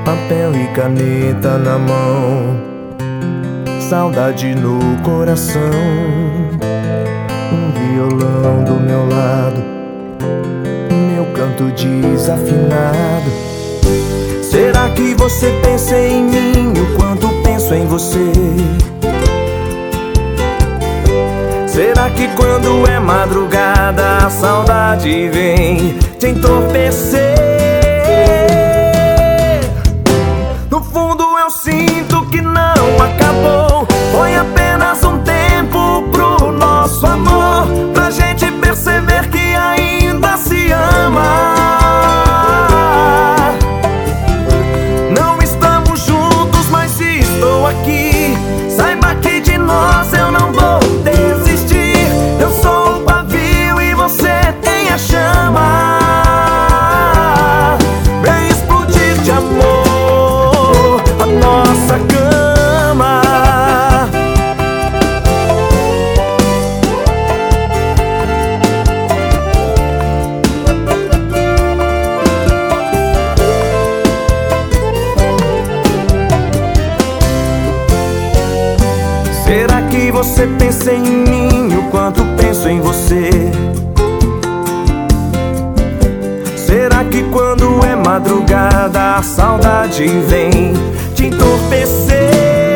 papel e caneta na mão, saudade no coração, um violão do meu lado, meu canto desafinado. Será que você pensa em mim o quanto penso em você? Será que quando é madrugada a saudade vem te entorpecer? No fundo eu sinto que não acabou, foi apenas um tempo pro nosso amor, pra gente perceber que ainda se ama. Não estamos juntos, mas estou aqui. Saiba que de nós eu não vou desistir. Eu sou o pavio e você tem a chama. Vem explodir de amor a nossa cama. Será que você pensa em mim o quanto penso em você? Será que quando é madrugada a saudade vem te entorpecer?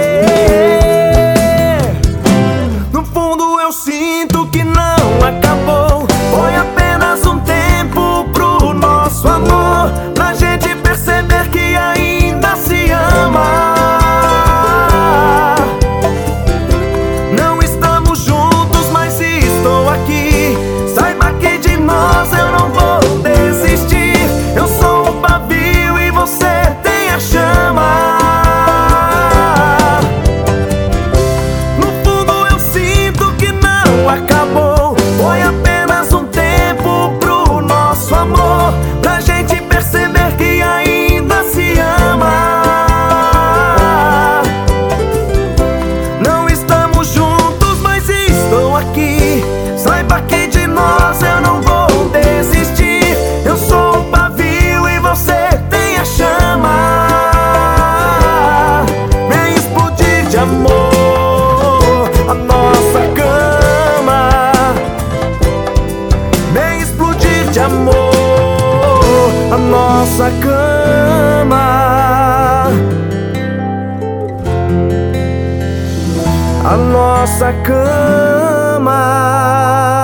No fundo eu sinto que não acabou, foi apenas um tempo pro nosso amor, pra gente perceber que ainda se ama. Eu não vou desistir. Eu sou o pavio e você tem a chama. No fundo eu sinto que não acabou, foi apenas um tempo pro nosso amor, pra gente perceber que ainda se ama. Não estamos juntos, mas estou aqui. Saiba que de nós eu não vou desistir. Eu sou o pavio e você tem a chama. Vem explodir de amor a nossa cama. Vem explodir de amor a nossa cama. A nossa cama.